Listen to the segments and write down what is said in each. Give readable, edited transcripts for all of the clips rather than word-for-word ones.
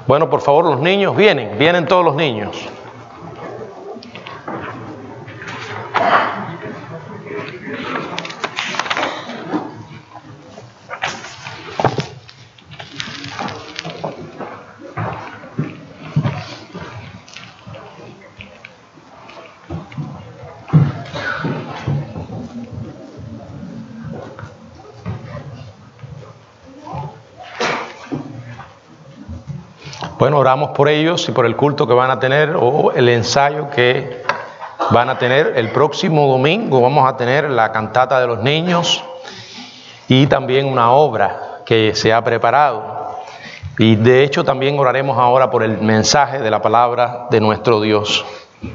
Bueno, por favor, los niños vienen todos los niños. Bueno, oramos por ellos y por el culto que van a tener o el ensayo que van a tener el próximo domingo. Vamos a tener la cantata de los niños y también una obra que se ha preparado. Y de hecho también oraremos ahora por el mensaje de la palabra de nuestro Dios.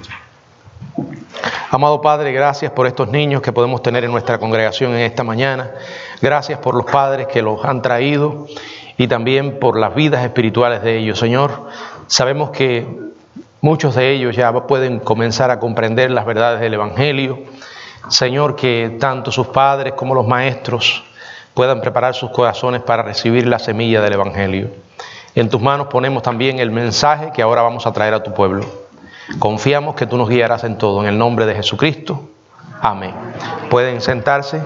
Amado Padre, gracias por estos niños que podemos tener en nuestra congregación en esta mañana. Gracias por los padres que los han traído y también por las vidas espirituales de ellos. Señor, sabemos que muchos de ellos ya pueden comenzar a comprender las verdades del Evangelio. Señor, que tanto sus padres como los maestros puedan preparar sus corazones para recibir la semilla del Evangelio. En tus manos ponemos también el mensaje que ahora vamos a traer a tu pueblo. Confiamos que tú nos guiarás en todo, en el nombre de Jesucristo. Amén. Pueden sentarse.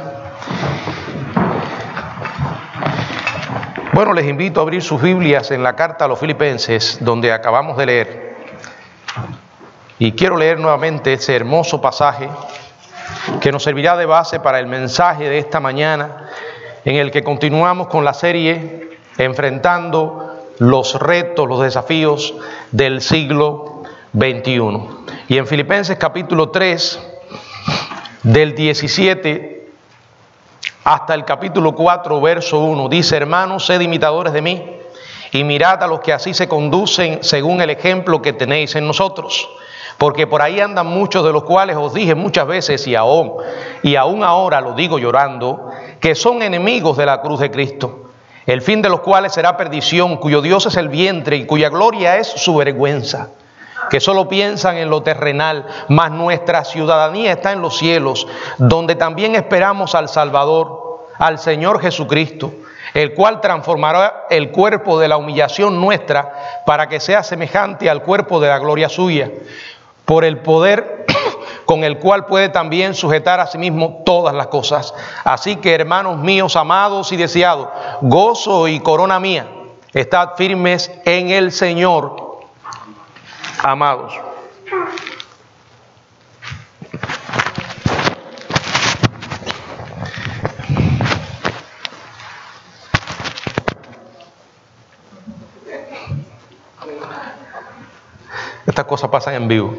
Bueno, les invito a abrir sus Biblias en la carta a los Filipenses, donde acabamos de leer. Y quiero leer nuevamente ese hermoso pasaje que nos servirá de base para el mensaje de esta mañana, en el que continuamos con la serie enfrentando los retos, los desafíos del siglo XXI. Y en Filipenses capítulo 3, del 17 hasta el capítulo 4, verso 1, dice: hermanos, sed imitadores de mí, y mirad a los que así se conducen según el ejemplo que tenéis en nosotros. Porque por ahí andan muchos, de los cuales os dije muchas veces, y aún ahora lo digo llorando, que son enemigos de la cruz de Cristo, el fin de los cuales será perdición, cuyo Dios es el vientre y cuya gloria es su vergüenza, que solo piensan en lo terrenal, mas nuestra ciudadanía está en los cielos, donde también esperamos al Salvador, al Señor Jesucristo, el cual transformará el cuerpo de la humillación nuestra para que sea semejante al cuerpo de la gloria suya, por el poder con el cual puede también sujetar a sí mismo todas las cosas. Así que, hermanos míos, amados y deseados, gozo y corona mía, estad firmes en el Señor, amados. Estas cosas pasan en vivo.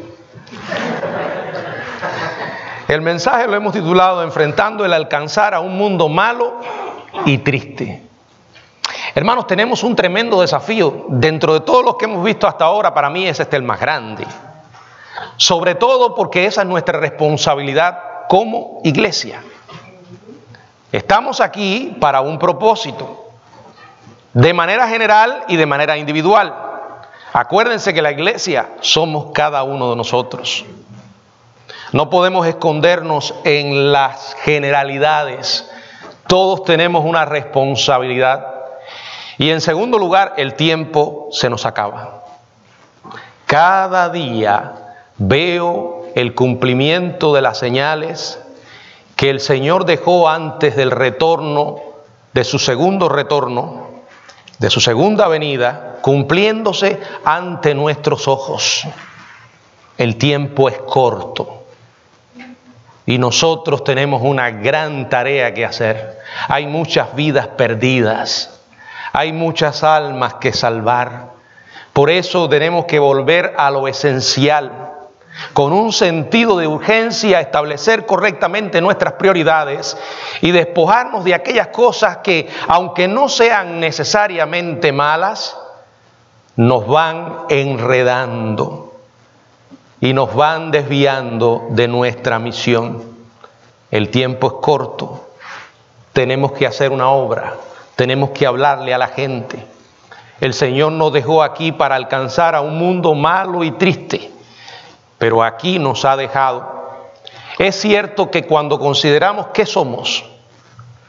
El mensaje lo hemos titulado Enfrentando el alcanzar a un mundo malo y triste. Hermanos, tenemos un tremendo desafío. Dentro de todos los que hemos visto hasta ahora, para mí es el más grande. Sobre todo porque esa es nuestra responsabilidad como iglesia. Estamos aquí para un propósito, de manera general y de manera individual. Acuérdense que la iglesia somos cada uno de nosotros. No podemos escondernos en las generalidades. Todos tenemos una responsabilidad. Y en segundo lugar, el tiempo se nos acaba. Cada día veo el cumplimiento de las señales que el Señor dejó antes del retorno, de su segundo retorno, de su segunda venida, cumpliéndose ante nuestros ojos. El tiempo es corto y nosotros tenemos una gran tarea que hacer. Hay muchas vidas perdidas, hay muchas almas que salvar. Por eso tenemos que volver a lo esencial, con un sentido de urgencia, establecer correctamente nuestras prioridades y despojarnos de aquellas cosas que, aunque no sean necesariamente malas, nos van enredando y nos van desviando de nuestra misión. El tiempo es corto, tenemos que hacer una obra, tenemos que hablarle a la gente. El Señor nos dejó aquí para alcanzar a un mundo malo y triste, pero aquí nos ha dejado. Es cierto que cuando consideramos que somos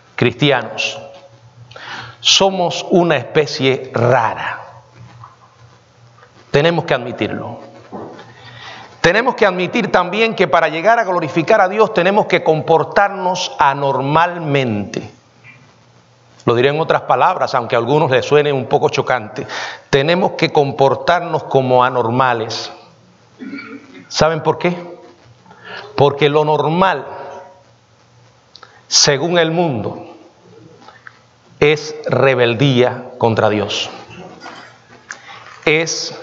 cristianos, somos una especie rara. tenemos que admitirlo. Tenemos que admitir también que para llegar a glorificar a Dios tenemos que comportarnos anormalmente. Lo diré en otras palabras, aunque a algunos les suene un poco chocante. Tenemos que comportarnos como anormales. ¿Saben por qué? Porque lo normal, según el mundo, es rebeldía contra Dios. Es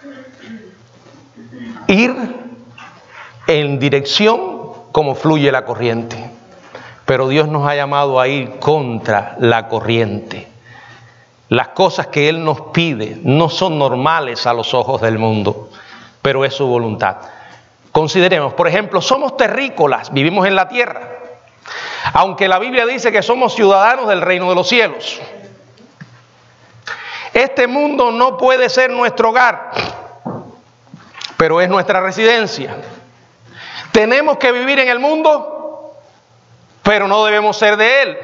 ir en dirección como fluye la corriente. Pero Dios nos ha llamado a ir contra la corriente. Las cosas que Él nos pide no son normales a los ojos del mundo, pero es su voluntad. Consideremos, por ejemplo, somos terrícolas, vivimos en la tierra. Aunque la Biblia dice que somos ciudadanos del reino de los cielos. Este mundo no puede ser nuestro hogar, pero es nuestra residencia. Tenemos que vivir en el mundo, pero no debemos ser de él.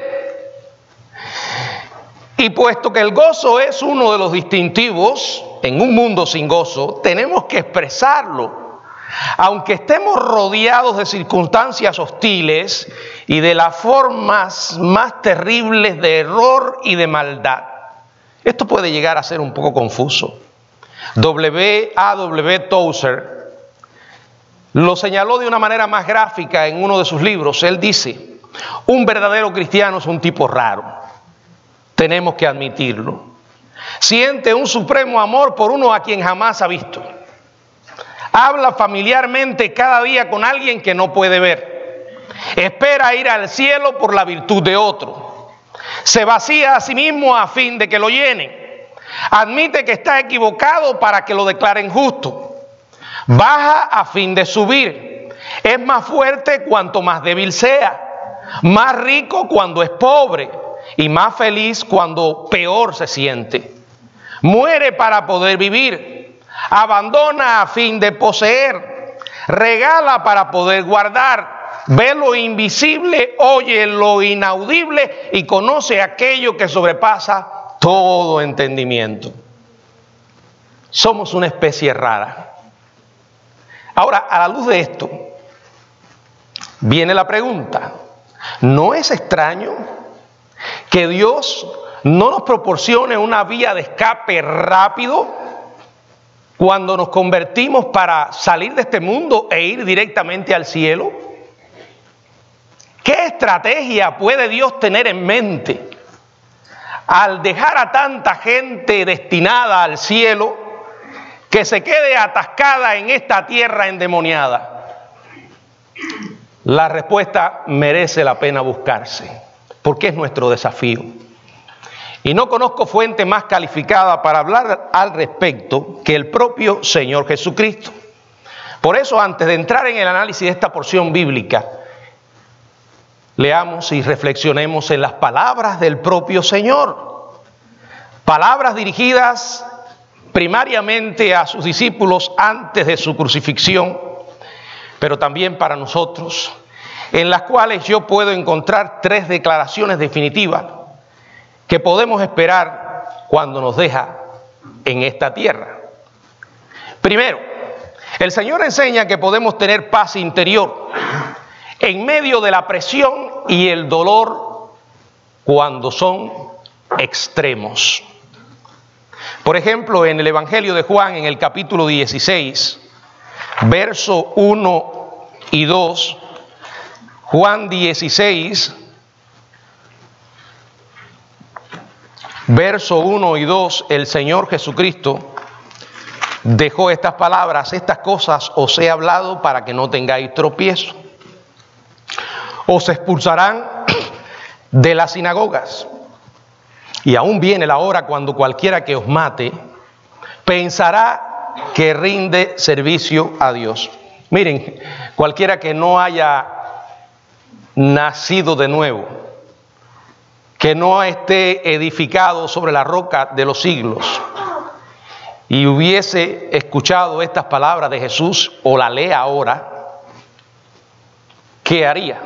Y puesto que el gozo es uno de los distintivos en un mundo sin gozo, tenemos que expresarlo. Aunque estemos rodeados de circunstancias hostiles y de las formas más terribles de error y de maldad. Esto puede llegar a ser un poco confuso. W.A.W. Tozer lo señaló de una manera más gráfica en uno de sus libros. Él dice, un verdadero cristiano es un tipo raro. Tenemos que admitirlo. Siente un supremo amor por uno a quien jamás ha visto. Habla familiarmente cada día con alguien que no puede ver. Espera ir al cielo por la virtud de otro. Se vacía a sí mismo a fin de que lo llenen. Admite que está equivocado para que lo declaren justo. Baja a fin de subir. Es más fuerte cuanto más débil sea. Más rico cuando es pobre. Y más feliz cuando peor se siente. Muere para poder vivir. Abandona a fin de poseer. Regala para poder guardar. Ve lo invisible, oye lo inaudible y conoce aquello que sobrepasa todo entendimiento. Somos una especie rara. Ahora, a la luz de esto, viene la pregunta. ¿No es extraño que Dios no nos proporcione una vía de escape rápido cuando nos convertimos para salir de este mundo e ir directamente al cielo? ¿Qué estrategia puede Dios tener en mente al dejar a tanta gente destinada al cielo que se quede atascada en esta tierra endemoniada? La respuesta merece la pena buscarse, porque es nuestro desafío. Y no conozco fuente más calificada para hablar al respecto que el propio Señor Jesucristo. Por eso, antes de entrar en el análisis de esta porción bíblica, leamos y reflexionemos en las palabras del propio Señor. Palabras dirigidas primariamente a sus discípulos antes de su crucifixión, pero también para nosotros, en las cuales yo puedo encontrar tres declaraciones definitivas que podemos esperar cuando nos deja en esta tierra. Primero, el Señor enseña que podemos tener paz interior en medio de la presión y el dolor cuando son extremos. Por ejemplo, en el Evangelio de Juan, en el capítulo 16, verso 1 y 2, Juan 16, verso 1 y 2, el Señor Jesucristo dejó estas palabras: estas cosas os he hablado para que no tengáis tropiezo. Os expulsarán de las sinagogas. Y aún viene la hora cuando cualquiera que os mate pensará que rinde servicio a Dios. Miren, cualquiera que no haya nacido de nuevo, que no esté edificado sobre la roca de los siglos y hubiese escuchado estas palabras de Jesús o la lee ahora, ¿qué haría?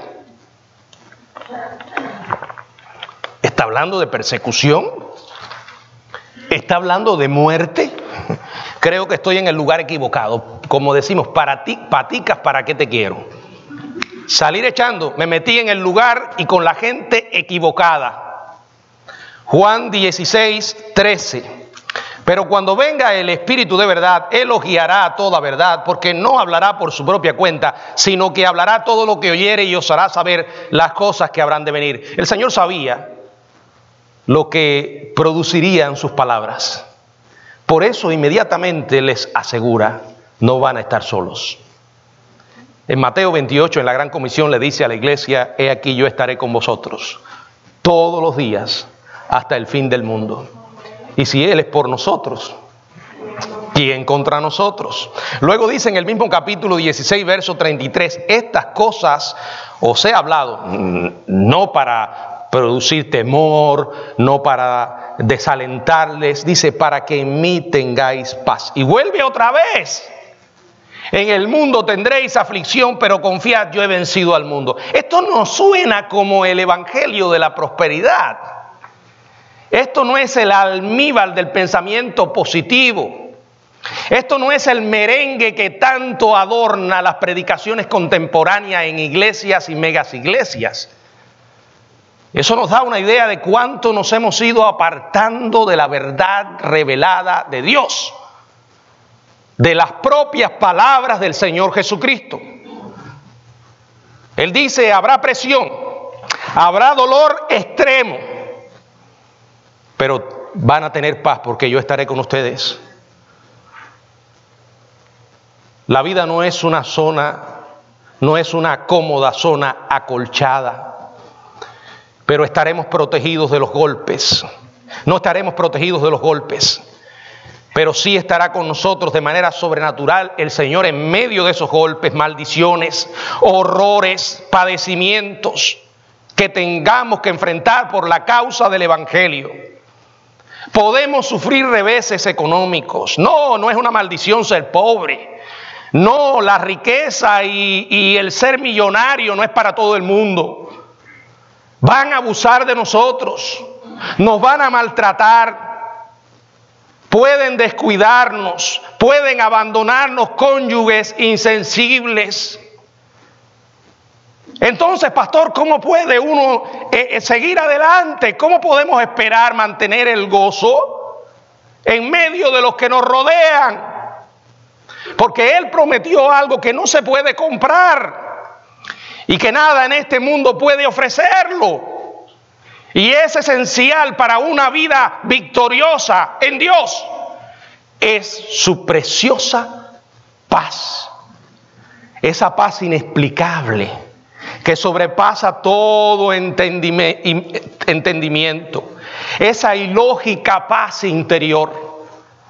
¿Está hablando de persecución? ¿Está hablando de muerte? creo que estoy en el lugar equivocado. Como decimos, paticas, ¿para qué te quiero? Salir echando, me metí en el lugar y con la gente equivocada. Juan 16:13. Pero cuando venga el Espíritu de verdad, Él os guiará a toda verdad, porque no hablará por su propia cuenta, sino que hablará todo lo que oyere y os hará saber las cosas que habrán de venir. El Señor sabía lo que producirían sus palabras. Por eso inmediatamente les asegura, no van a estar solos. En Mateo 28, en la Gran Comisión, le dice a la iglesia: he aquí yo estaré con vosotros todos los días hasta el fin del mundo. Y si Él es por nosotros, ¿quién contra nosotros? Luego dice en el mismo capítulo 16, verso 33, estas cosas os he hablado, no para producir temor, no para desalentarles, dice, para que en mí tengáis paz. Y vuelve otra vez: en el mundo tendréis aflicción, pero confiad, yo he vencido al mundo. Esto no suena como el evangelio de la prosperidad. Esto no es el almíbar del pensamiento positivo. Esto no es el merengue que tanto adorna las predicaciones contemporáneas en iglesias y megas iglesias. Eso nos da una idea de cuánto nos hemos ido apartando de la verdad revelada de Dios, de las propias palabras del Señor Jesucristo. Él dice: habrá presión, habrá dolor extremo, pero van a tener paz porque yo estaré con ustedes. La vida no es una zona, no es una cómoda zona acolchada, pero estaremos protegidos de los golpes. No estaremos protegidos de los golpes, pero sí estará con nosotros de manera sobrenatural el Señor en medio de esos golpes, maldiciones, horrores, padecimientos que tengamos que enfrentar por la causa del Evangelio. Podemos sufrir reveses económicos. No es una maldición ser pobre. No, la riqueza y el ser millonario no es para todo el mundo. Van a abusar de nosotros, nos van a maltratar, pueden descuidarnos, pueden abandonarnos cónyuges insensibles. Entonces, pastor, ¿cómo puede uno seguir adelante? ¿Cómo podemos esperar mantener el gozo en medio de los que nos rodean? Porque Él prometió algo que no se puede comprar y que nada en este mundo puede ofrecerlo. Y es esencial para una vida victoriosa en Dios. Es su preciosa paz. Esa paz inexplicable que sobrepasa todo entendimiento. Esa ilógica paz interior.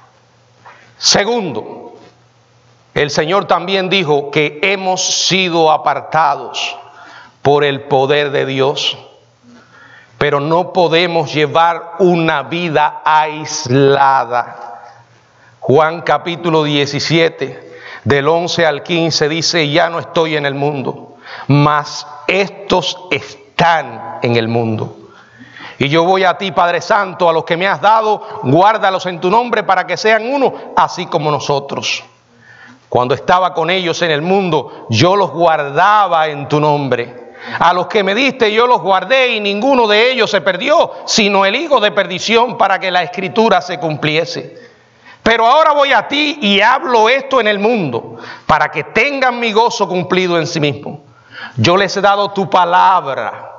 Segundo, el Señor también dijo que hemos sido apartados por el poder de Dios. Pero no podemos llevar una vida aislada. Juan capítulo 17, del 11 al 15 dice: ya no estoy en el mundo, mas estos están en el mundo. Y yo voy a ti, Padre Santo, a los que me has dado, guárdalos en tu nombre para que sean uno, así como nosotros. Cuando estaba con ellos en el mundo, yo los guardaba en tu nombre. A los que me diste yo los guardé y ninguno de ellos se perdió, sino el hijo de perdición, para que la escritura se cumpliese. Pero ahora voy a ti y hablo esto en el mundo, para que tengan mi gozo cumplido en sí mismo. Yo les he dado tu palabra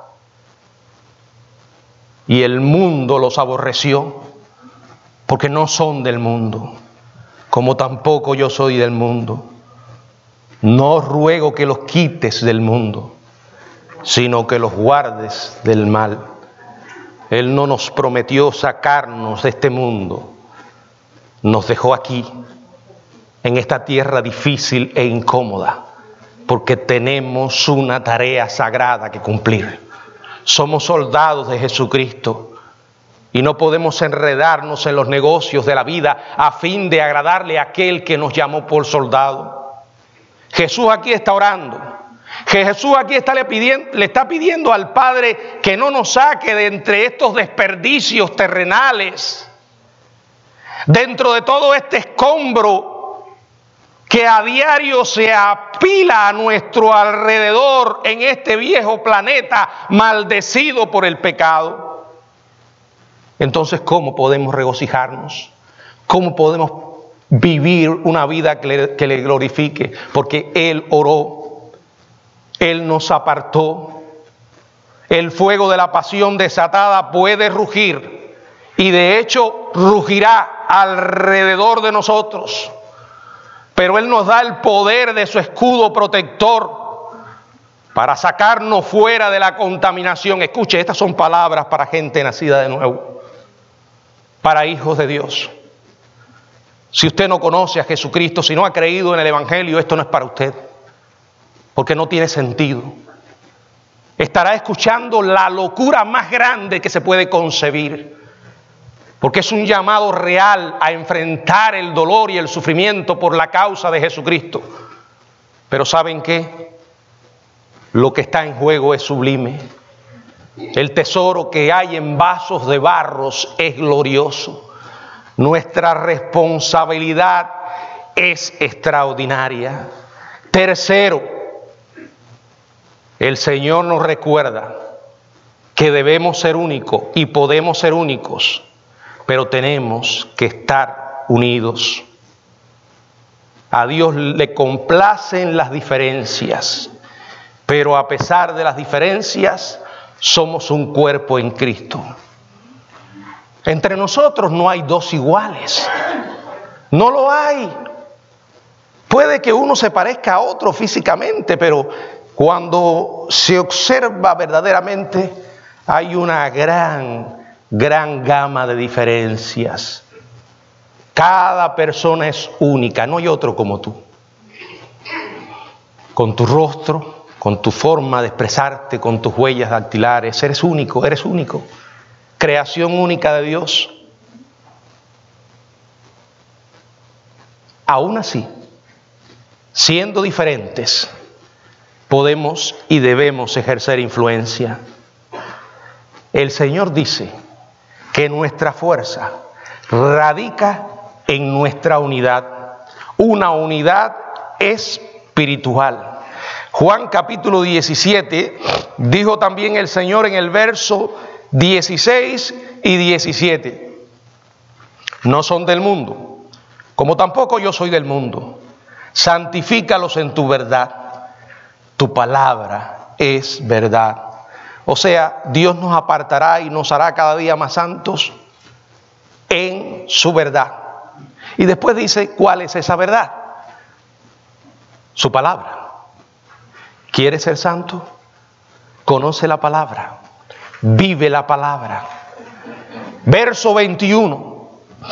y el mundo los aborreció, porque no son del mundo, como tampoco yo soy del mundo. No ruego que los quites del mundo, sino que los guardes del mal. Él no nos prometió sacarnos de este mundo. Nos dejó aquí, en esta tierra difícil e incómoda, porque tenemos una tarea sagrada que cumplir. Somos soldados de Jesucristo y no podemos enredarnos en los negocios de la vida a fin de agradarle a aquel que nos llamó por soldado. Jesús aquí está orando. Jesús aquí le está pidiendo al Padre que no nos saque de entre estos desperdicios terrenales. dentro de todo este escombro que a diario se apila a nuestro alrededor en este viejo planeta maldecido por el pecado, entonces ¿cómo podemos regocijarnos? ¿Cómo podemos vivir una vida que le glorifique? Porque Él oró, Él nos apartó. El fuego de la pasión desatada puede rugir, y de hecho rugirá alrededor de nosotros. Pero Él nos da el poder de su escudo protector para sacarnos fuera de la contaminación. Escuche, estas son palabras para gente nacida de nuevo, para hijos de Dios. Si usted no conoce a Jesucristo, si no ha creído en el Evangelio, esto no es para usted, porque no tiene sentido. Estará escuchando la locura más grande que se puede concebir, porque es un llamado real a enfrentar el dolor y el sufrimiento por la causa de Jesucristo. Pero ¿saben qué? Lo que está en juego es sublime. El tesoro que hay en vasos de barros es glorioso. Nuestra responsabilidad es extraordinaria. Tercero, el Señor nos recuerda que debemos ser únicos y podemos ser únicos, pero tenemos que estar unidos. A Dios le complacen las diferencias, pero a pesar de las diferencias, somos un cuerpo en Cristo. Entre nosotros no hay dos iguales, no lo hay. Puede que uno se parezca a otro físicamente, pero cuando se observa verdaderamente, hay una gran gama de diferencias. Cada persona es única, no hay otro como tú. Con tu rostro, con tu forma de expresarte, con tus huellas dactilares, eres único, eres único. Creación única de Dios. Aún así, siendo diferentes, podemos y debemos ejercer influencia. El Señor dice que nuestra fuerza radica en nuestra unidad, una unidad espiritual. Juan capítulo 17, dijo también el Señor en el verso 16 y 17, no son del mundo, como tampoco yo soy del mundo. Santifícalos en tu verdad, tu palabra es verdad. O sea, Dios nos apartará y nos hará cada día más santos en su verdad. Y después dice, ¿cuál es esa verdad? Su palabra. ¿Quieres ser santo? Conoce la palabra, vive la palabra. Verso 21.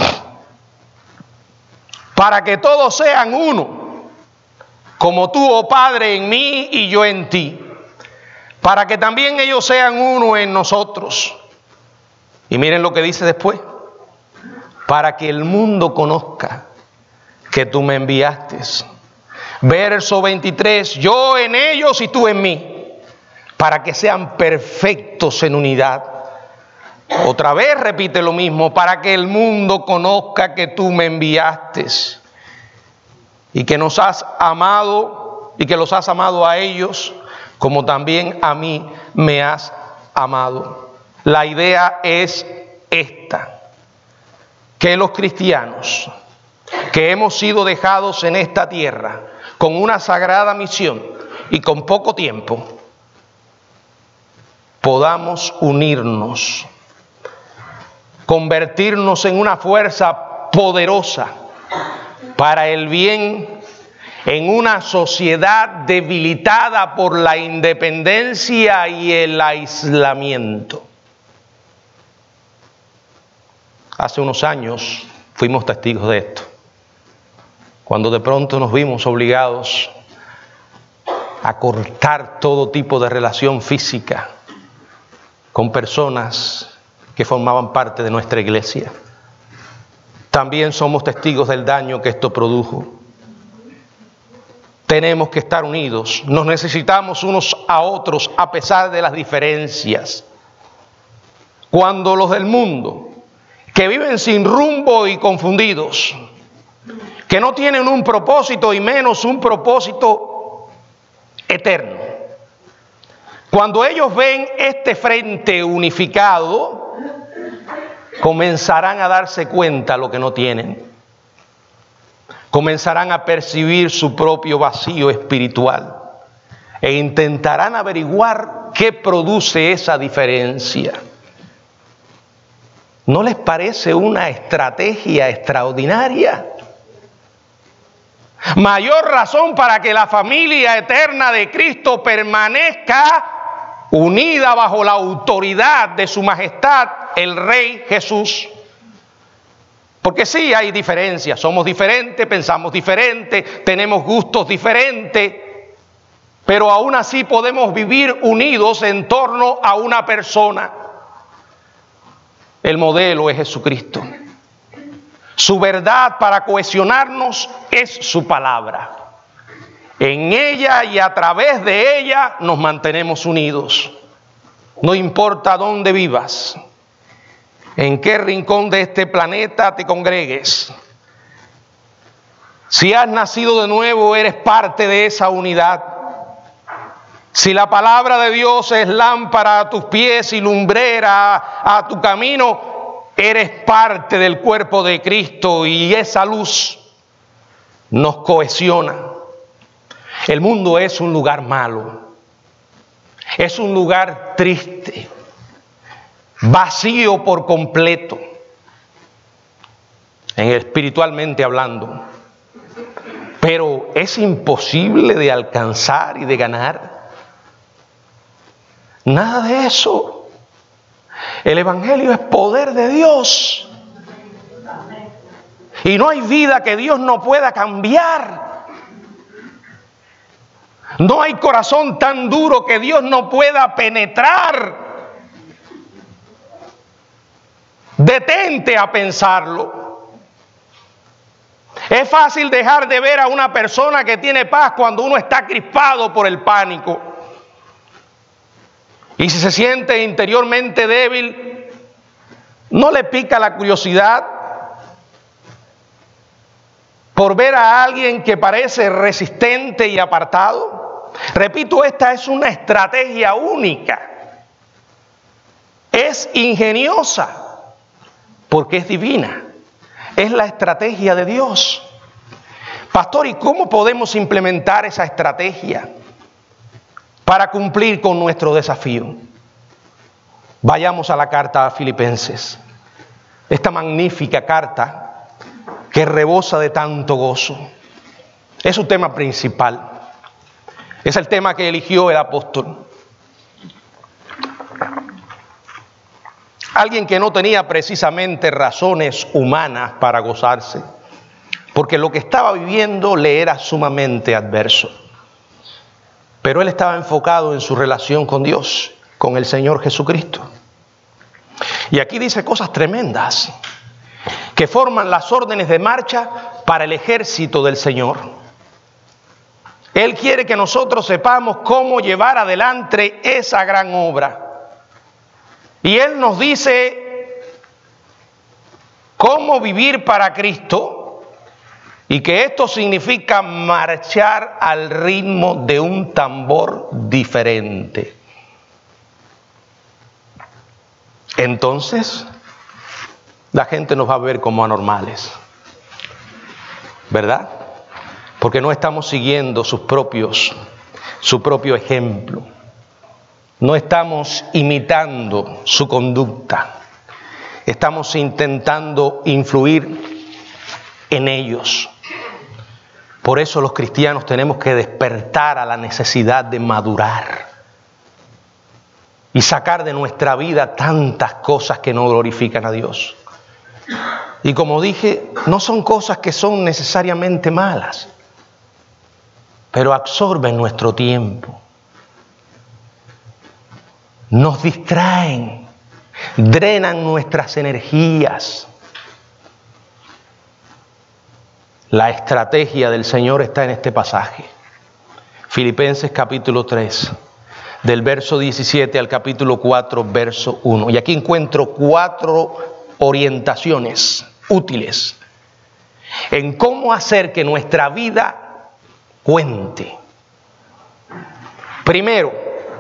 Para que todos sean uno, como tú, oh Padre, en mí y yo en ti. Para que también ellos sean uno en nosotros. Y miren lo que dice después. Para que el mundo conozca que tú me enviaste. Verso 23. Yo en ellos y tú en mí. Para que sean perfectos en unidad. Otra vez repite lo mismo. Para que el mundo conozca que tú me enviaste. Y que nos has amado. Y que los has amado a ellos, como también a mí me has amado. La idea es esta, que los cristianos que hemos sido dejados en esta tierra con una sagrada misión y con poco tiempo, podamos unirnos, convertirnos en una fuerza poderosa para el bien en una sociedad debilitada por la independencia y el aislamiento. Hace unos años fuimos testigos de esto, cuando de pronto nos vimos obligados a cortar todo tipo de relación física con personas que formaban parte de nuestra iglesia. También somos testigos del daño que esto produjo. Tenemos que estar unidos, nos necesitamos unos a otros a pesar de las diferencias. Cuando los del mundo, que viven sin rumbo y confundidos, que no tienen un propósito y menos un propósito eterno. Cuando ellos ven este frente unificado, comenzarán a darse cuenta lo que no tienen. Comenzarán a percibir su propio vacío espiritual e intentarán averiguar qué produce esa diferencia. ¿No les parece una estrategia extraordinaria? Mayor razón para que la familia eterna de Cristo permanezca unida bajo la autoridad de su majestad, el Rey Jesús. Porque sí hay diferencias, somos diferentes, pensamos diferente, tenemos gustos diferentes, pero aún así podemos vivir unidos en torno a una persona. El modelo es Jesucristo. Su verdad para cohesionarnos es su palabra. En ella y a través de ella nos mantenemos unidos. No importa dónde vivas, en qué rincón de este planeta te congregues. Si has nacido de nuevo, eres parte de esa unidad. Si la palabra de Dios es lámpara a tus pies y lumbrera a tu camino, eres parte del cuerpo de Cristo y esa luz nos cohesiona. El mundo es un lugar malo, es un lugar triste, vacío por completo, espiritualmente hablando. Pero es imposible de alcanzar y de ganar. Nada de eso. El Evangelio es poder de Dios. Y no hay vida que Dios no pueda cambiar. No hay corazón tan duro que Dios no pueda penetrar. Detente a pensarlo. Es fácil dejar de ver a una persona que tiene paz cuando uno está crispado por el pánico. Y si se siente interiormente débil, ¿no le pica la curiosidad por ver a alguien que parece resistente y apartado? Repito, esta es una estrategia única. Es ingeniosa porque es divina. Es la estrategia de Dios. Pastor, ¿y cómo podemos implementar esa estrategia para cumplir con nuestro desafío? Vayamos a la carta a Filipenses. Esta magnífica carta que rebosa de tanto gozo. Es su tema principal. Es el tema que eligió el apóstol. Alguien que no tenía precisamente razones humanas para gozarse, porque lo que estaba viviendo le era sumamente adverso. Pero él estaba enfocado en su relación con Dios, con el Señor Jesucristo. Y aquí dice cosas tremendas que forman las órdenes de marcha para el ejército del Señor. Él quiere que nosotros sepamos cómo llevar adelante esa gran obra. Y Él nos dice cómo vivir para Cristo y que esto significa marchar al ritmo de un tambor diferente. Entonces, la gente nos va a ver como anormales, ¿verdad? Porque no estamos siguiendo su propio ejemplo. No estamos imitando su conducta. Estamos intentando influir en ellos. Por eso los cristianos tenemos que despertar a la necesidad de madurar y sacar de nuestra vida tantas cosas que no glorifican a Dios. Y como dije, no son cosas que son necesariamente malas, pero absorben nuestro tiempo. Nos distraen, drenan nuestras energías. La estrategia del Señor está en este pasaje. Filipenses capítulo 3, del verso 17 al capítulo 4, verso 1. Y aquí encuentro 4 orientaciones útiles en cómo hacer que nuestra vida cuente. Primero,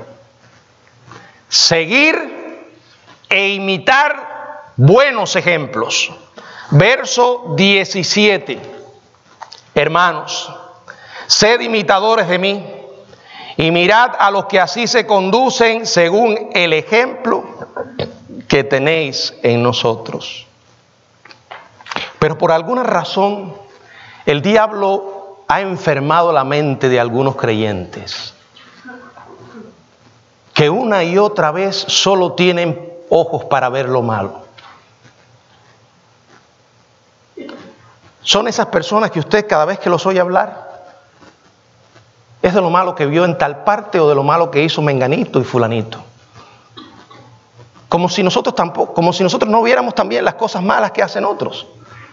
seguir e imitar buenos ejemplos. Verso 17. Hermanos, sed imitadores de mí y mirad a los que así se conducen según el ejemplo que tenéis en nosotros. Pero por alguna razón, el diablo ha enfermado la mente de algunos creyentes, que una y otra vez solo tienen ojos para ver lo malo. Son esas personas que usted cada vez que los oye hablar, es de lo malo que vio en tal parte o de lo malo que hizo menganito y fulanito. Como si nosotros no viéramos también las cosas malas que hacen otros.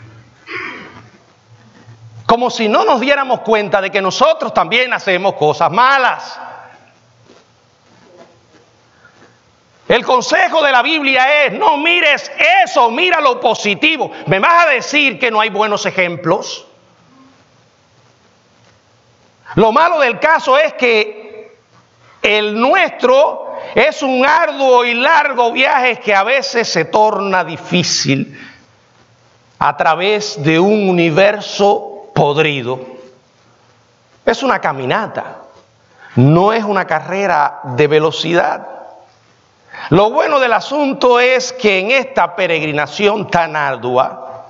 Como si no nos diéramos cuenta de que nosotros también hacemos cosas malas. El consejo de la Biblia es: no mires eso, mira lo positivo. ¿Me vas a decir que no hay buenos ejemplos? Lo malo del caso es que el nuestro es un arduo y largo viaje que a veces se torna difícil a través de un universo podrido. Es una caminata, no es una carrera de velocidad. Lo bueno del asunto es que en esta peregrinación tan ardua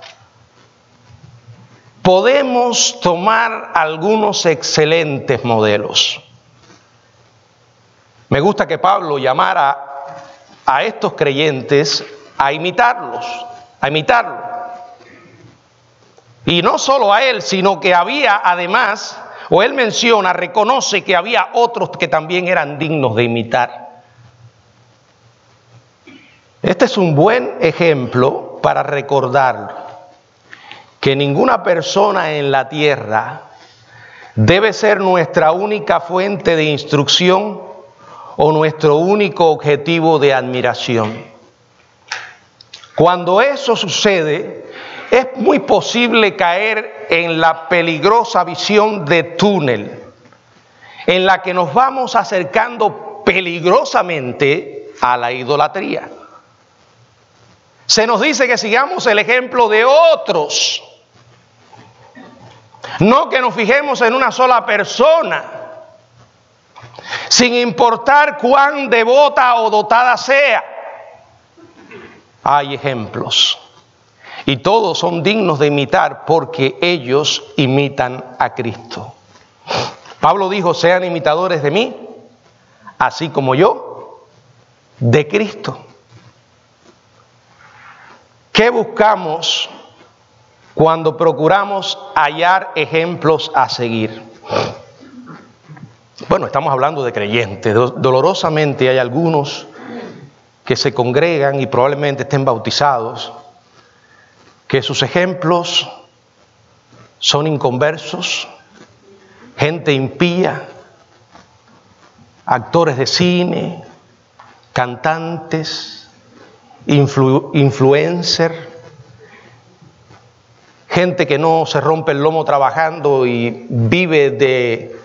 podemos tomar algunos excelentes modelos. Me gusta que Pablo llamara a estos creyentes a imitarlo. Y no solo a él, sino que había además, o él reconoce que había otros que también eran dignos de imitar. Este es un buen ejemplo para recordar que ninguna persona en la tierra debe ser nuestra única fuente de instrucción o nuestro único objetivo de admiración. Cuando eso sucede, es muy posible caer en la peligrosa visión de túnel, en la que nos vamos acercando peligrosamente a la idolatría. Se nos dice que sigamos el ejemplo de otros, no que nos fijemos en una sola persona, sin importar cuán devota o dotada sea. Hay ejemplos y todos son dignos de imitar porque ellos imitan a Cristo. Pablo dijo: sean imitadores de mí, así como yo de Cristo. ¿Qué buscamos cuando procuramos hallar ejemplos a seguir? Bueno, estamos hablando de creyentes. Dolorosamente hay algunos que se congregan y probablemente estén bautizados, que sus ejemplos son inconversos, gente impía, actores de cine, cantantes, influencer, gente que no se rompe el lomo trabajando y vive de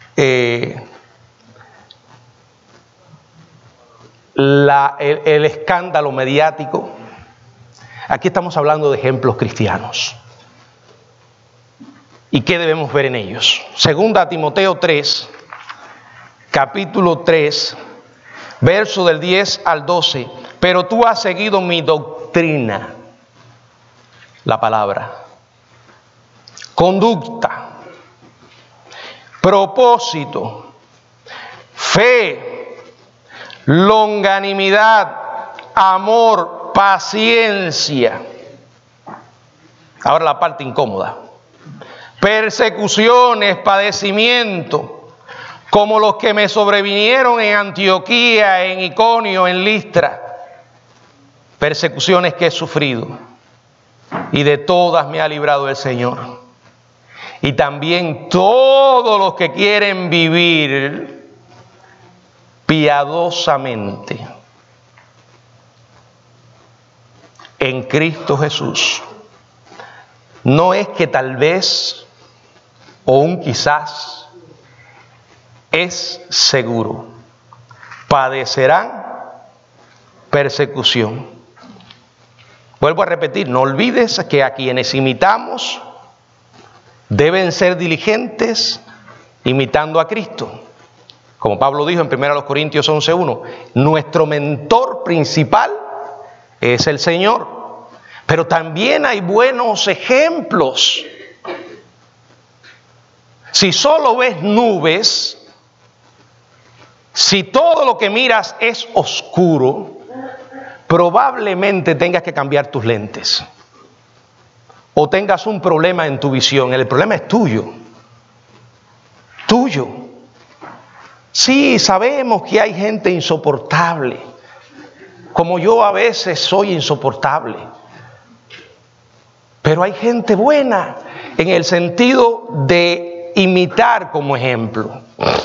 el escándalo mediático. Aquí estamos hablando de ejemplos cristianos. ¿Y qué debemos ver en ellos? Segunda Timoteo 3, capítulo 3, verso del 10 al 12. Pero tú has seguido mi doctrina, la palabra, conducta, propósito, fe, longanimidad, amor, paciencia. Ahora la parte incómoda. Persecuciones, padecimiento, como los que me sobrevinieron en Antioquía, en Iconio, en Listra. Persecuciones que he sufrido, y de todas me ha librado el Señor. Y también todos los que quieren vivir piadosamente en Cristo Jesús. No es que tal vez o un quizás, es seguro, padecerán persecución. Vuelvo a repetir, no olvides que a quienes imitamos deben ser diligentes imitando a Cristo. Como Pablo dijo en 1 Corintios 11:1, nuestro mentor principal es el Señor. Pero también hay buenos ejemplos. Si solo ves nubes, si todo lo que miras es oscuro, probablemente tengas que cambiar tus lentes. O tengas un problema en tu visión. El problema es tuyo. Tuyo. Sí, sabemos que hay gente insoportable. Como yo a veces soy insoportable. Pero hay gente buena en el sentido de imitar como ejemplo.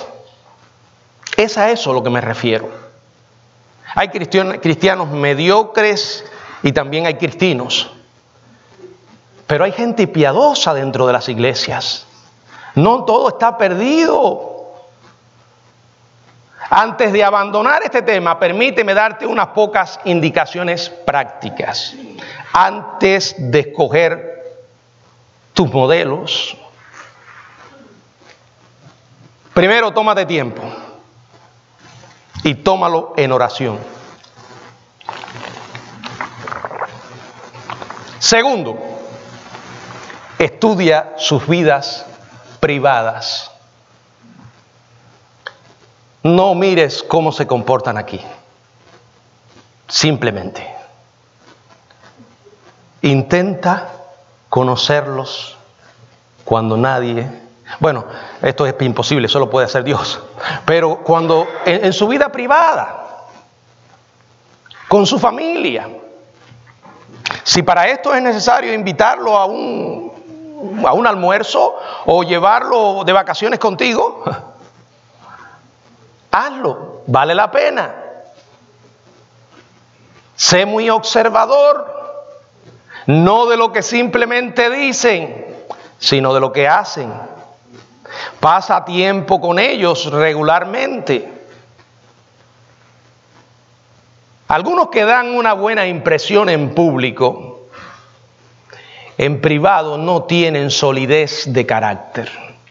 Es a eso a lo que me refiero. Hay cristianos mediocres y también hay cristinos. Pero hay gente piadosa dentro de las iglesias. No todo está perdido. Antes de abandonar este tema, permíteme darte unas pocas indicaciones prácticas. Antes de escoger tus modelos, primero tómate tiempo y tómalo en oración. Segundo, estudia sus vidas privadas. No mires cómo se comportan aquí. Simplemente intenta conocerlos cuando nadie... Bueno, esto es imposible, solo puede hacer Dios. Pero cuando en su vida privada, con su familia, si para esto es necesario invitarlo a un almuerzo o llevarlo de vacaciones contigo, hazlo, vale la pena. Sé muy observador, no de lo que simplemente dicen, sino de lo que hacen. Pasa tiempo con ellos regularmente. Algunos que dan una buena impresión en público, en privado no tienen solidez de carácter.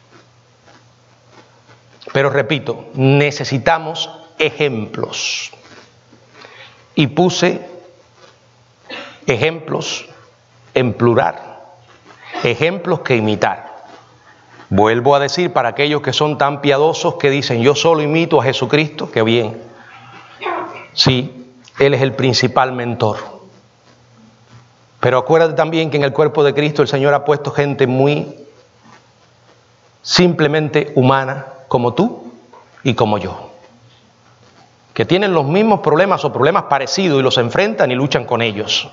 Pero repito, necesitamos ejemplos. Y puse ejemplos en plural. Ejemplos que imitar. Vuelvo a decir para aquellos que son tan piadosos que dicen, yo solo imito a Jesucristo, que bien. Sí, Él es el principal mentor. Pero acuérdate también que en el cuerpo de Cristo el Señor ha puesto gente muy simplemente humana, como tú y como yo, que tienen los mismos problemas o problemas parecidos y los enfrentan y luchan con ellos.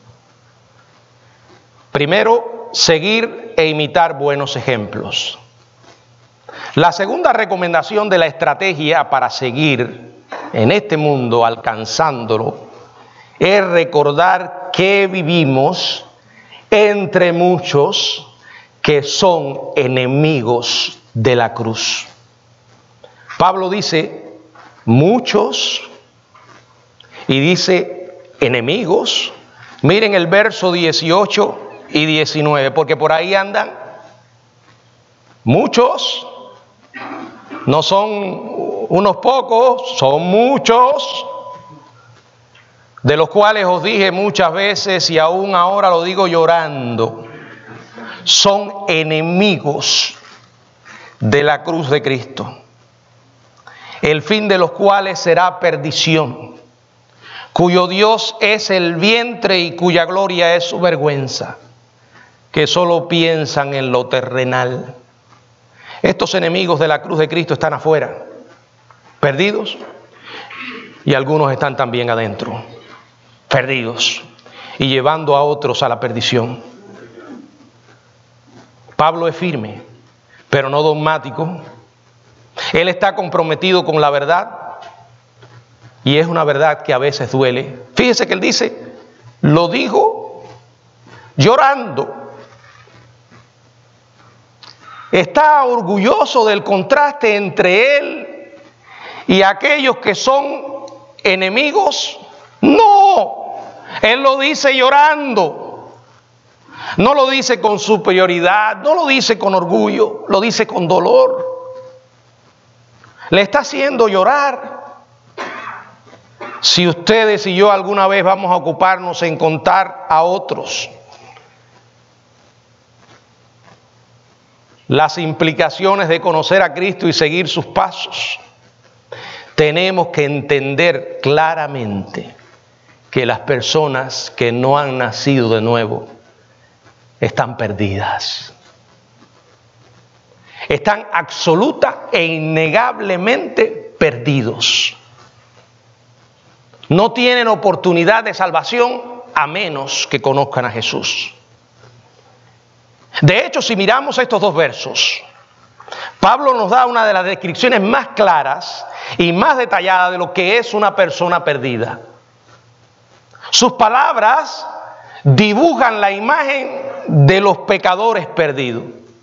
Primero, seguir e imitar buenos ejemplos. La segunda recomendación de la estrategia para seguir en este mundo alcanzándolo es recordar que vivimos entre muchos que son enemigos de la cruz. Pablo dice muchos y dice enemigos. Miren el verso 18 y 19, porque por ahí andan muchos. No son unos pocos, son muchos, de los cuales os dije muchas veces y aún ahora lo digo llorando, son enemigos de la cruz de Cristo, el fin de los cuales será perdición, cuyo Dios es el vientre y cuya gloria es su vergüenza, que solo piensan en lo terrenal. Estos enemigos de la cruz de Cristo están afuera, perdidos, y algunos están también adentro, perdidos, y llevando a otros a la perdición. Pablo es firme, pero no dogmático. Él está comprometido con la verdad, y es una verdad que a veces duele. Fíjese que él dice, lo dijo llorando. Está orgulloso del contraste entre él y aquellos que son enemigos. No, él lo dice llorando. No lo dice con superioridad, no lo dice con orgullo, lo dice con dolor. Le está haciendo llorar. Si ustedes y yo alguna vez vamos a ocuparnos en contar a otros las implicaciones de conocer a Cristo y seguir sus pasos, tenemos que entender claramente que las personas que no han nacido de nuevo están perdidas. Están absoluta e innegablemente perdidos. No tienen oportunidad de salvación a menos que conozcan a Jesús. De hecho, si miramos estos dos versos, Pablo nos da una de las descripciones más claras y más detalladas de lo que es una persona perdida. Sus palabras dibujan la imagen de los pecadores perdidos.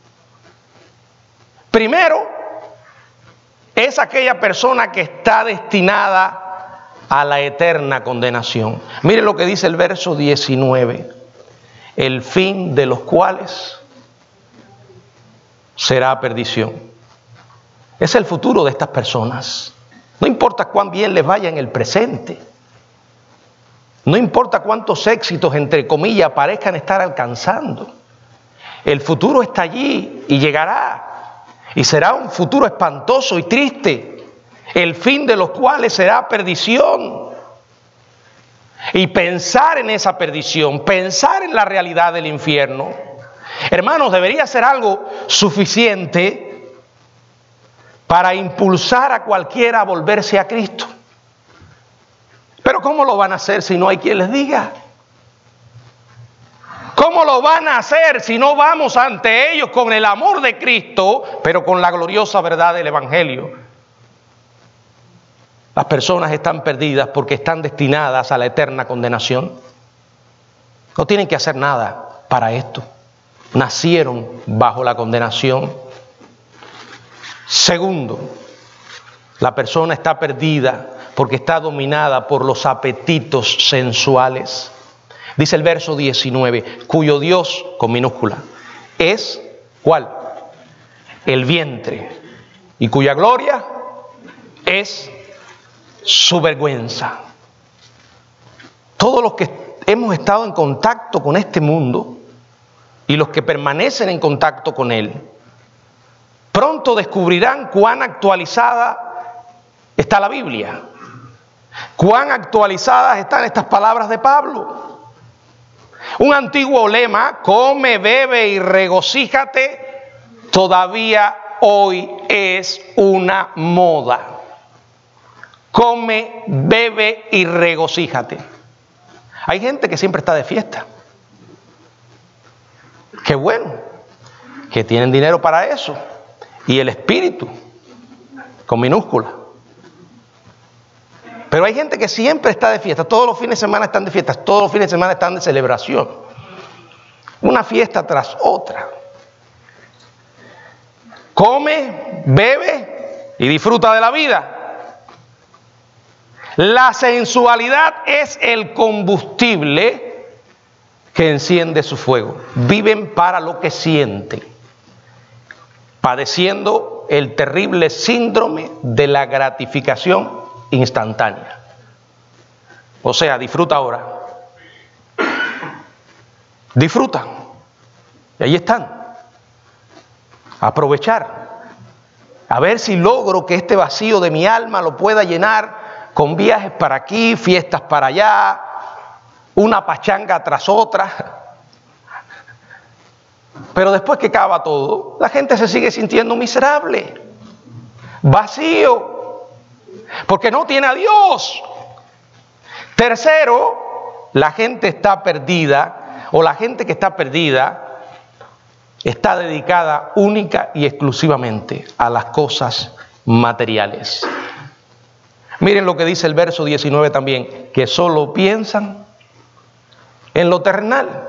Primero, es aquella persona que está destinada a la eterna condenación. Mire lo que dice el verso 19. El fin de los cuales será perdición. Es el futuro de estas personas. No importa cuán bien les vaya en el presente. No importa cuántos éxitos, entre comillas, parezcan estar alcanzando. El futuro está allí y llegará. Y será un futuro espantoso y triste. El fin de los cuales será perdición. Y pensar en esa perdición, pensar en la realidad del infierno, hermanos, debería ser algo suficiente para impulsar a cualquiera a volverse a Cristo. Pero ¿cómo lo van a hacer si no hay quien les diga? ¿Cómo lo van a hacer si no vamos ante ellos con el amor de Cristo, pero con la gloriosa verdad del Evangelio? Las personas están perdidas porque están destinadas a la eterna condenación. No tienen que hacer nada para esto. Nacieron bajo la condenación. Segundo, la persona está perdida porque está dominada por los apetitos sensuales. Dice el verso 19, cuyo Dios, con minúscula, es, ¿cuál? El vientre, y cuya gloria es su vergüenza. Todos los que hemos estado en contacto con este mundo y los que permanecen en contacto con él, pronto descubrirán cuán actualizada está la Biblia, cuán actualizadas están estas palabras de Pablo. Un antiguo lema, come, bebe y regocíjate, todavía hoy es una moda. Come, bebe y regocíjate. Hay gente que siempre está de fiesta. Qué bueno, que tienen dinero para eso. Y el espíritu, con minúscula. Pero hay gente que siempre está de fiesta. Todos los fines de semana están de fiesta. Todos los fines de semana están de celebración. Una fiesta tras otra. Come, bebe y disfruta de la vida. La sensualidad es el combustible que enciende su fuego. Viven para lo que sienten, padeciendo el terrible síndrome de la gratificación instantánea. O sea, disfruta ahora. Disfrutan. Y ahí están. Aprovechar. A ver si logro que este vacío de mi alma lo pueda llenar con viajes para aquí, fiestas para allá, una pachanga tras otra. Pero después que acaba todo, la gente se sigue sintiendo miserable, vacío, porque no tiene a Dios. Tercero, la gente está perdida, o la gente que está perdida está dedicada única y exclusivamente a las cosas materiales. Miren lo que dice el verso 19 también, que solo piensan en lo terrenal.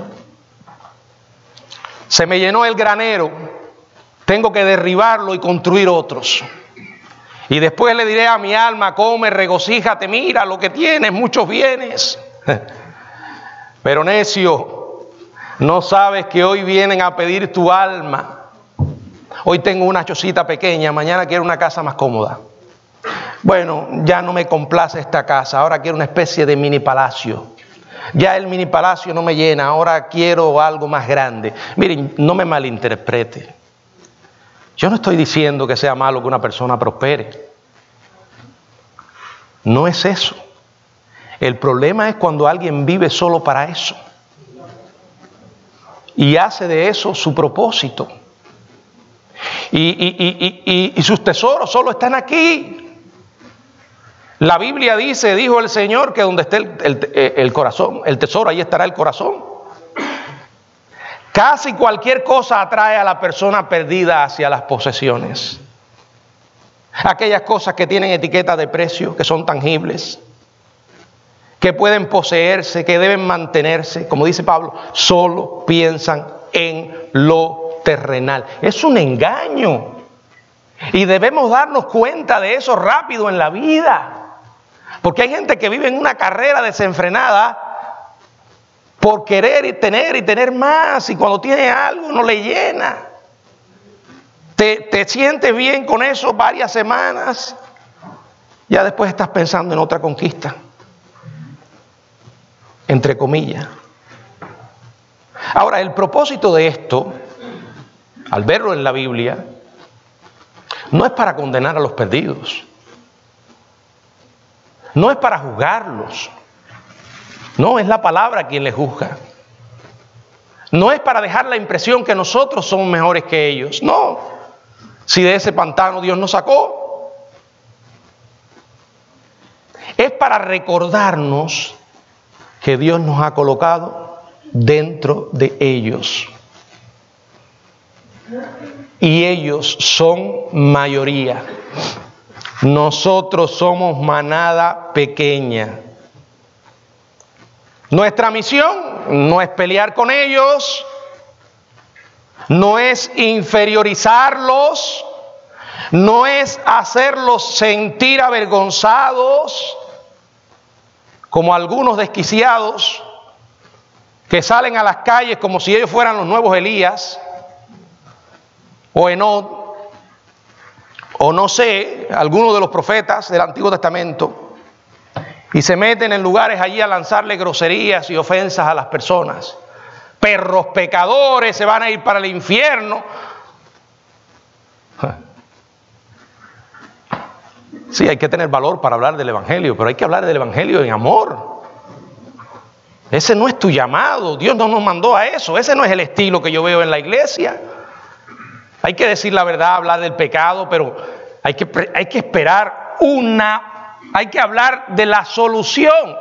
Se me llenó el granero, tengo que derribarlo y construir otros. Y después le diré a mi alma, come, regocíjate, mira lo que tienes, muchos bienes. Pero necio, no sabes que hoy vienen a pedir tu alma. Hoy tengo una chocita pequeña, mañana quiero una casa más cómoda. Bueno, ya no me complace esta casa, ahora quiero una especie de mini palacio. Ya el mini palacio no me llena, ahora quiero algo más grande. Miren, no me malinterprete. Yo no estoy diciendo que sea malo que una persona prospere. No es eso. El problema es cuando alguien vive solo para eso. Y hace de eso su propósito. Y sus tesoros solo están aquí. La Biblia dice, dijo el Señor, que donde esté el corazón, el tesoro, ahí estará el corazón. Casi cualquier cosa atrae a la persona perdida hacia las posesiones. Aquellas cosas que tienen etiqueta de precio, que son tangibles, que pueden poseerse, que deben mantenerse, como dice Pablo, solo piensan en lo terrenal. Es un engaño. Y debemos darnos cuenta de eso rápido en la vida. Porque hay gente que vive en una carrera desenfrenada por querer y tener más, y cuando tiene algo no le llena. Te sientes bien con eso varias semanas, ya después estás pensando en otra conquista, entre comillas. Ahora, el propósito de esto, al verlo en la Biblia, no es para condenar a los perdidos. No es para juzgarlos. No, es la palabra quien les juzga. No es para dejar la impresión que nosotros somos mejores que ellos. No. Si de ese pantano Dios nos sacó. Es para recordarnos que Dios nos ha colocado dentro de ellos. Y ellos son mayoría. Nosotros somos manada pequeña. Nuestra misión no es pelear con ellos, no es inferiorizarlos, no es hacerlos sentir avergonzados, como algunos desquiciados que salen a las calles como si ellos fueran los nuevos Elías o Enoc, o no sé, algunos de los profetas del Antiguo Testamento, y se meten en lugares allí a lanzarle groserías y ofensas a las personas. Perros pecadores, se van a ir para el infierno. Sí, hay que tener valor para hablar del Evangelio, pero hay que hablar del Evangelio en amor. Ese no es tu llamado, Dios no nos mandó a eso, ese no es el estilo que yo veo en la iglesia. Hay que decir la verdad, hablar del pecado, pero hay que esperar hay que hablar de la solución.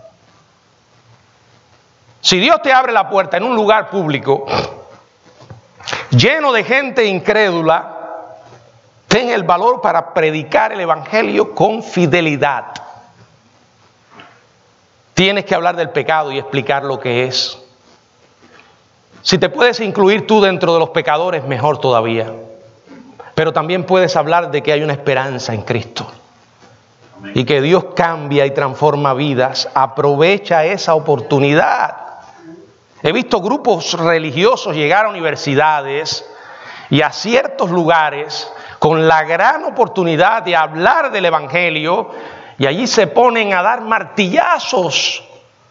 Si Dios te abre la puerta en un lugar público lleno de gente incrédula, ten el valor para predicar el Evangelio con fidelidad. Tienes que hablar del pecado y explicar lo que es. Si te puedes incluir tú dentro de los pecadores, mejor todavía. Pero también puedes hablar de que hay una esperanza en Cristo. Y que Dios cambia y transforma vidas. Aprovecha esa oportunidad. He visto grupos religiosos llegar a universidades y a ciertos lugares con la gran oportunidad de hablar del Evangelio, y allí se ponen a dar martillazos.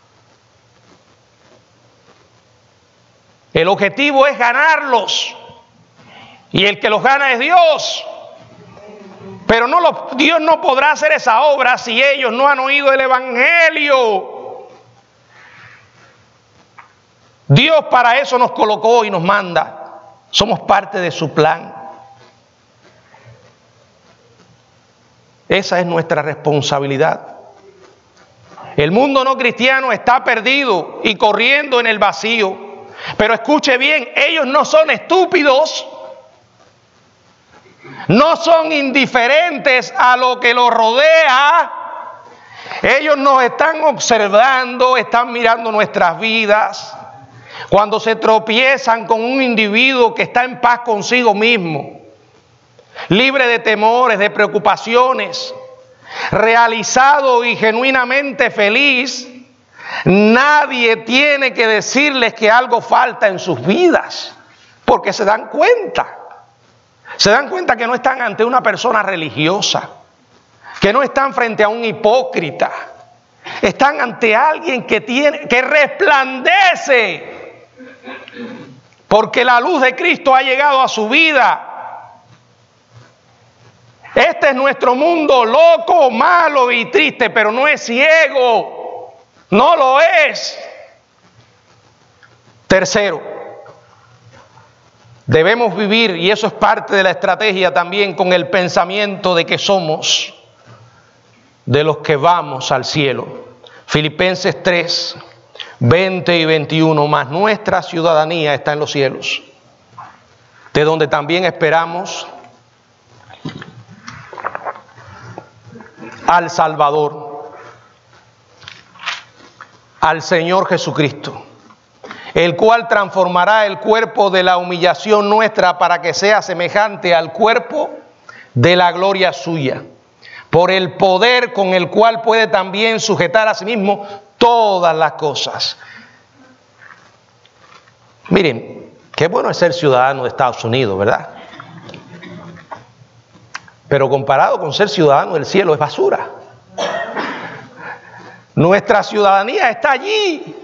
El objetivo es ganarlos, y el que los gana es Dios. Pero Dios no podrá hacer esa obra si ellos no han oído el Evangelio. Dios para eso nos colocó y nos manda. Somos parte de su plan. Esa es nuestra responsabilidad. El mundo no cristiano está perdido y corriendo en el vacío. Pero escuche bien, ellos no son estúpidos, no son indiferentes a lo que los rodea. Ellos nos están observando, están mirando nuestras vidas. Cuando se tropiezan con un individuo que está en paz consigo mismo, libre de temores, de preocupaciones, realizado y genuinamente feliz, nadie tiene que decirles que algo falta en sus vidas, porque se dan cuenta. Se dan cuenta que no están ante una persona religiosa, que no están frente a un hipócrita. Están ante alguien que resplandece, porque la luz de Cristo ha llegado a su vida. Este es nuestro mundo loco, malo y triste, pero no es ciego. No lo es. Tercero, debemos vivir, y eso es parte de la estrategia también, con el pensamiento de que somos de los que vamos al cielo. Filipenses 3, 20 y 21, mas nuestra ciudadanía está en los cielos, de donde también esperamos al Salvador, al Señor Jesucristo, el cual transformará el cuerpo de la humillación nuestra para que sea semejante al cuerpo de la gloria suya, por el poder con el cual puede también sujetar a sí mismo todas las cosas. Miren, qué bueno es ser ciudadano de Estados Unidos, ¿verdad? Pero comparado con ser ciudadano del cielo es basura. Nuestra ciudadanía está allí.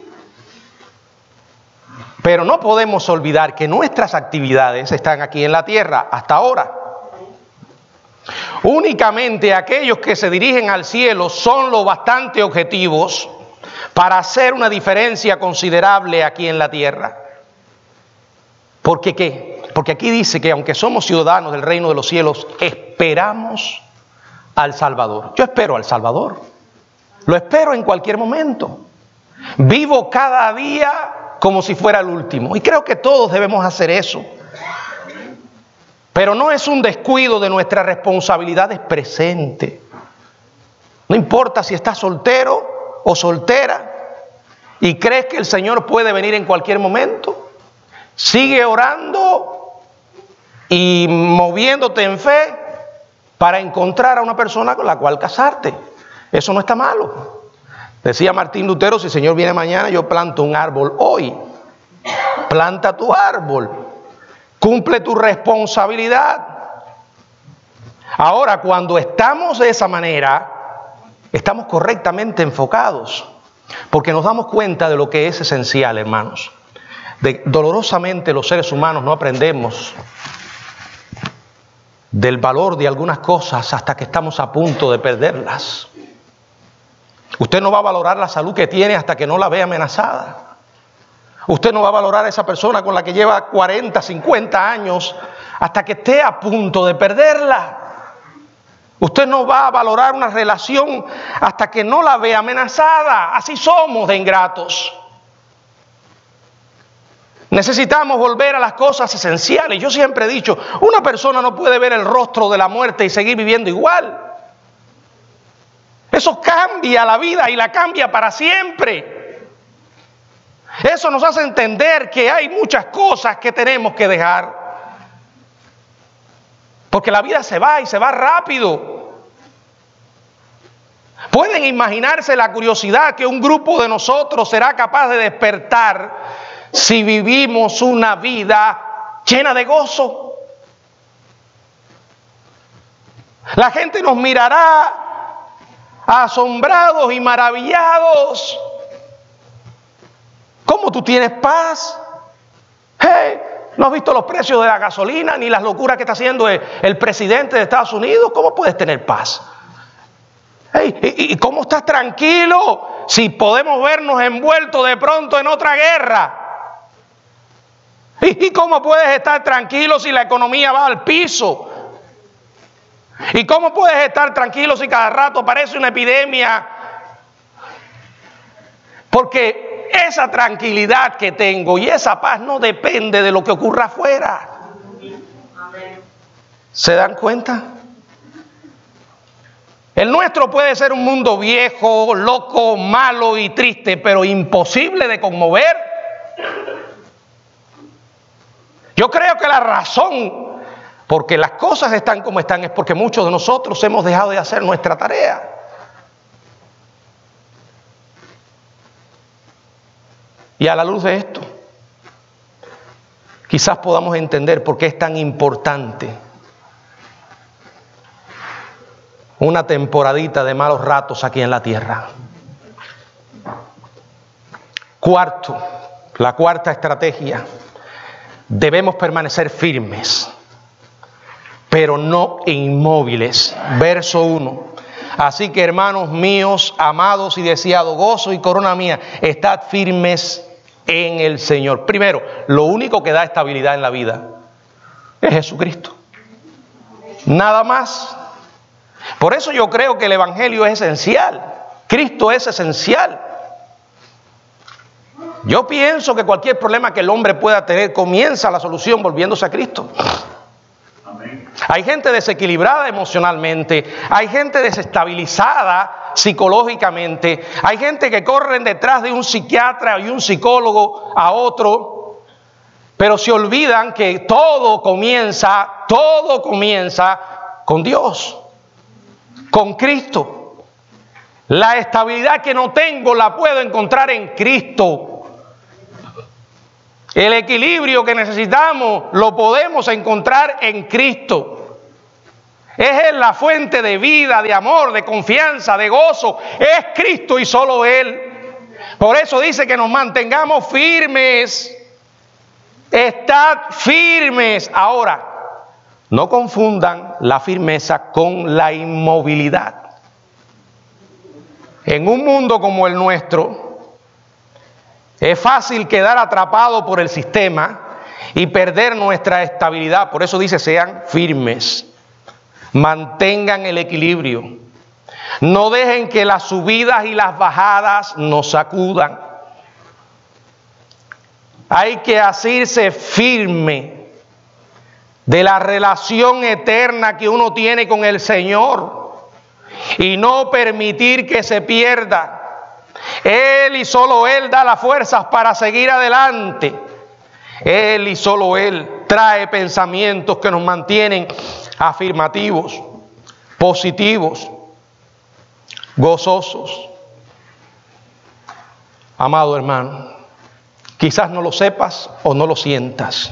Pero no podemos olvidar que nuestras actividades están aquí en la tierra hasta ahora. Únicamente aquellos que se dirigen al cielo son lo bastante objetivos para hacer una diferencia considerable aquí en la tierra. ¿Por qué qué? Porque aquí dice que aunque somos ciudadanos del reino de los cielos, esperamos al Salvador. Yo espero al Salvador. Lo espero en cualquier momento. Vivo cada día como si fuera el último. Y creo que todos debemos hacer eso. Pero no es un descuido de nuestras responsabilidades presentes. No importa si estás soltero o soltera y crees que el Señor puede venir en cualquier momento. Sigue orando y moviéndote en fe para encontrar a una persona con la cual casarte. Eso no está malo. Decía Martín Lutero, si el Señor viene mañana, yo planto un árbol hoy. Planta tu árbol. Cumple tu responsabilidad. Ahora, cuando estamos de esa manera, estamos correctamente enfocados, porque nos damos cuenta de lo que es esencial, hermanos. Dolorosamente los seres humanos no aprendemos del valor de algunas cosas hasta que estamos a punto de perderlas. Usted no va a valorar la salud que tiene hasta que no la vea amenazada. Usted no va a valorar a esa persona con la que lleva 40, 50 años hasta que esté a punto de perderla. Usted no va a valorar una relación hasta que no la vea amenazada. Así somos de ingratos. Necesitamos volver a las cosas esenciales. Yo siempre he dicho, una persona no puede ver el rostro de la muerte y seguir viviendo igual. Eso cambia la vida y la cambia para siempre. Eso nos hace entender que hay muchas cosas que tenemos que dejar. Porque la vida se va y se va rápido. ¿Pueden imaginarse la curiosidad que un grupo de nosotros será capaz de despertar si vivimos una vida llena de gozo? La gente nos mirará asombrados y maravillados. ¿Cómo tú tienes paz? Hey, ¿no has visto los precios de la gasolina ni las locuras que está haciendo el presidente de Estados Unidos? ¿Cómo puedes tener paz? Hey, ¿y cómo estás tranquilo si podemos vernos envueltos de pronto en otra guerra? ¿Y cómo puedes estar tranquilo si la economía va al piso? ¿Y cómo puedes estar tranquilo si cada rato aparece una epidemia? Porque esa tranquilidad que tengo y esa paz no depende de lo que ocurra afuera. ¿Se dan cuenta? El nuestro puede ser un mundo viejo, loco, malo y triste, pero imposible de conmover. Yo creo que la razón porque las cosas están como están es porque muchos de nosotros hemos dejado de hacer nuestra tarea. Y a la luz de esto, quizás podamos entender por qué es tan importante una temporadita de malos ratos aquí en la tierra. Cuarto, la cuarta estrategia, debemos permanecer firmes, pero no inmóviles. Verso 1. Así que, hermanos míos, amados y deseados, gozo y corona mía, estad firmes en el Señor. Primero, lo único que da estabilidad en la vida es Jesucristo. Nada más. Por eso yo creo que el Evangelio es esencial. Cristo es esencial. Yo pienso que cualquier problema que el hombre pueda tener, comienza la solución volviéndose a Cristo. Amén. Hay gente desequilibrada emocionalmente, hay gente desestabilizada psicológicamente, hay gente que corren detrás de un psiquiatra y un psicólogo a otro, pero se olvidan que todo comienza con Dios, con Cristo. La estabilidad que no tengo la puedo encontrar en Cristo. El equilibrio que necesitamos lo podemos encontrar en Cristo. Es Él la fuente de vida, de amor, de confianza, de gozo. Es Cristo y solo Él. Por eso dice que nos mantengamos firmes. Estad firmes. Ahora, no confundan la firmeza con la inmovilidad. En un mundo como el nuestro, es fácil quedar atrapado por el sistema y perder nuestra estabilidad. Por eso dice, sean firmes. Mantengan el equilibrio. No dejen que las subidas y las bajadas nos sacudan. Hay que asirse firme de la relación eterna que uno tiene con el Señor y no permitir que se pierda. Él y solo Él da las fuerzas para seguir adelante. Él y solo Él trae pensamientos que nos mantienen afirmativos, positivos, gozosos. Amado hermano, quizás no lo sepas o no lo sientas,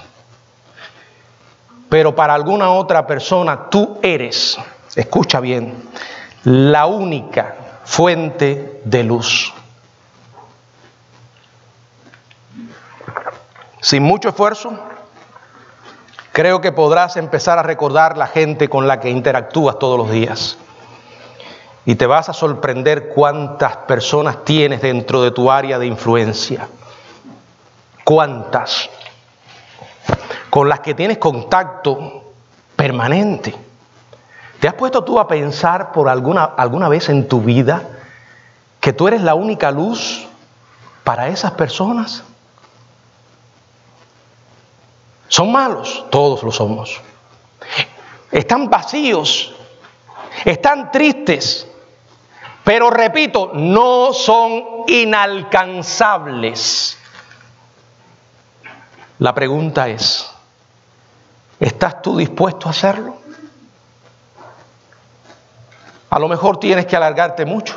pero para alguna otra persona tú eres, escucha bien, la única fuente de luz. Sin mucho esfuerzo, creo que podrás empezar a recordar la gente con la que interactúas todos los días. Y te vas a sorprender cuántas personas tienes dentro de tu área de influencia. Cuántas. Con las que tienes contacto permanente. ¿Te has puesto tú a pensar por alguna vez en tu vida que tú eres la única luz para esas personas? ¿Son malos? Todos lo somos. Están vacíos, están tristes, pero repito, no son inalcanzables. La pregunta es, ¿estás tú dispuesto a hacerlo? A lo mejor tienes que alargarte mucho.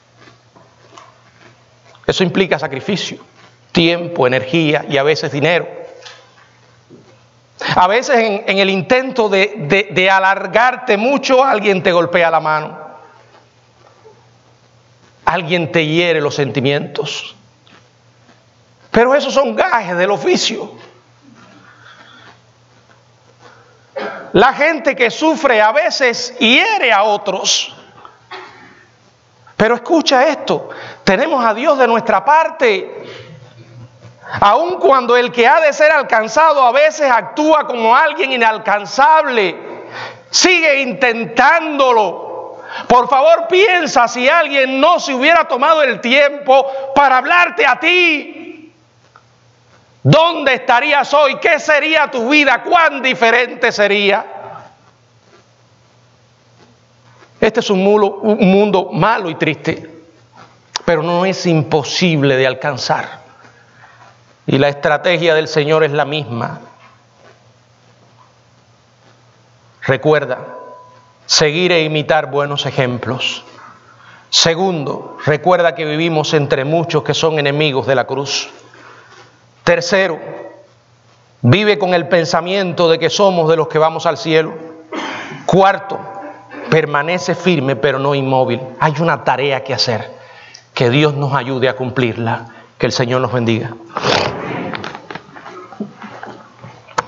Eso implica sacrificio, tiempo, energía y a veces dinero. A veces en el intento de alargarte mucho, alguien te golpea la mano. Alguien te hiere los sentimientos. Pero esos son gajes del oficio. La gente que sufre a veces hiere a otros. Pero escucha esto, tenemos a Dios de nuestra parte. Aun cuando el que ha de ser alcanzado a veces actúa como alguien inalcanzable, sigue intentándolo. Por favor, piensa si alguien no se hubiera tomado el tiempo para hablarte a ti. ¿Dónde estarías hoy? ¿Qué sería tu vida? ¿Cuán diferente sería? Este es un mundo malo y triste, pero no es imposible de alcanzar. Y la estrategia del Señor es la misma. Recuerda, seguir e imitar buenos ejemplos. Segundo, recuerda que vivimos entre muchos que son enemigos de la cruz. Tercero, vive con el pensamiento de que somos de los que vamos al cielo. Cuarto, permanece firme pero no inmóvil. Hay una tarea que hacer. Que Dios nos ayude a cumplirla. Que el Señor nos bendiga.